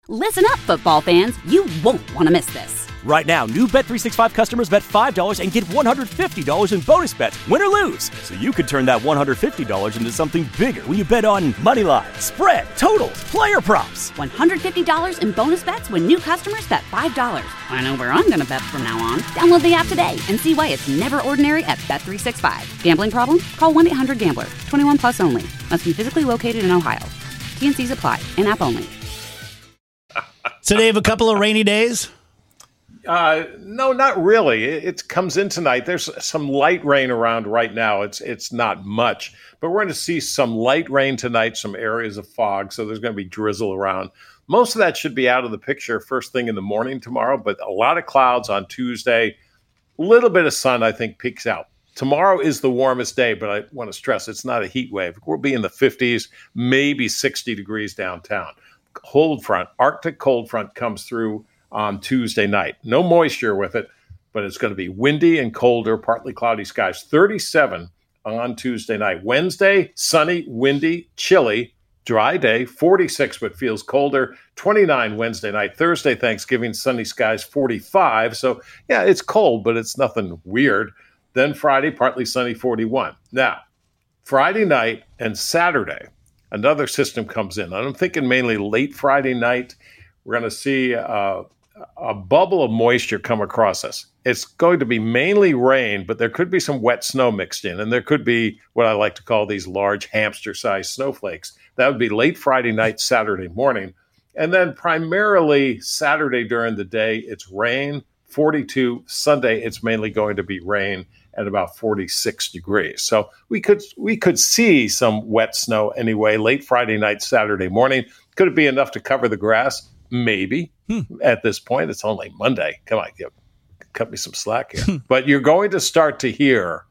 Listen up, football fans. You won't want to miss this. Right now, new Bet365 customers bet $5 and get $150 in bonus bets, win or lose. So you could turn that $150 into something bigger when you bet on money line, spread, totals, player props. $150 in bonus bets when new customers bet $5. I know where I'm going to bet from now on. Download the app today and see why it's never ordinary at Bet365. Gambling problem? Call 1-800-GAMBLER. 21 plus only. Must be physically located in Ohio. T&Cs apply. In-app only. So they have a couple of rainy days? No, not really. It comes in tonight. There's some light rain around right now. It's not much, but we're going to see some light rain tonight, some areas of fog, so there's going to be drizzle around. Most of that should be out of the picture first thing in the morning tomorrow, but a lot of clouds on Tuesday. A little bit of sun, I think, peeks out. Tomorrow is the warmest day, but I want to stress it's not a heat wave. We'll be in the 50s, maybe 60 degrees downtown. Cold front, Arctic cold front comes through on Tuesday night. No moisture with it, but it's going to be windy and colder, partly cloudy skies. 37 on Tuesday night. Wednesday, sunny, windy, chilly, dry day. 46, but feels colder. 29 Wednesday night. Thursday, Thanksgiving, sunny skies, 45. So, yeah, it's cold, but it's nothing weird. Then Friday, partly sunny, 41. Now, Friday night and Saturday, another system comes in. I'm thinking mainly late Friday night. We're going to see a bubble of moisture come across us. It's going to be mainly rain, but there could be some wet snow mixed in, and there could be what I like to call these large hamster-sized snowflakes. That would be late Friday night, Saturday morning. And then primarily Saturday during the day, it's rain, 42. Sunday, it's mainly going to be rain at about 46 degrees. So we could see some wet snow anyway, late Friday night, Saturday morning. Could it be enough to cover the grass? Maybe. At this point, it's only Monday. Come on, cut me some slack here. But you're going to start to hear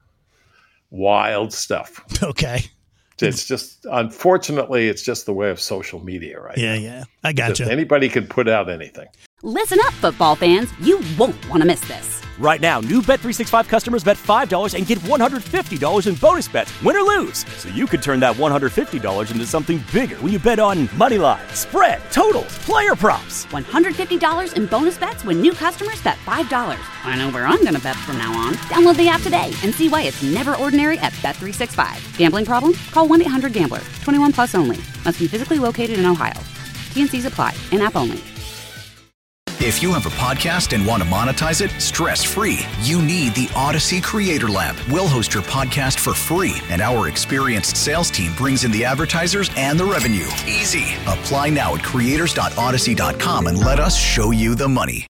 wild stuff. Okay. It's just, unfortunately, it's just the way of social media right now. Yeah. I got you. Anybody can put out anything. Listen up, football fans. You won't want to miss this. Right now, new Bet365 customers bet $5 and get $150 in bonus bets, win or lose. So you could turn that $150 into something bigger when you bet on money line, spread, totals, player props. $150 in bonus bets when new customers bet $5. I know where I'm going to bet from now on. Download the app today and see why it's never ordinary at Bet365. Gambling problem? Call 1-800-GAMBLER. 21 plus only. Must be physically located in Ohio. T&Cs apply. In-app only. If you have a podcast and want to monetize it stress-free, you need the Odyssey Creator Lab. We'll host your podcast for free, and our experienced sales team brings in the advertisers and the revenue. Easy. Apply now at creators.odyssey.com and let us show you the money.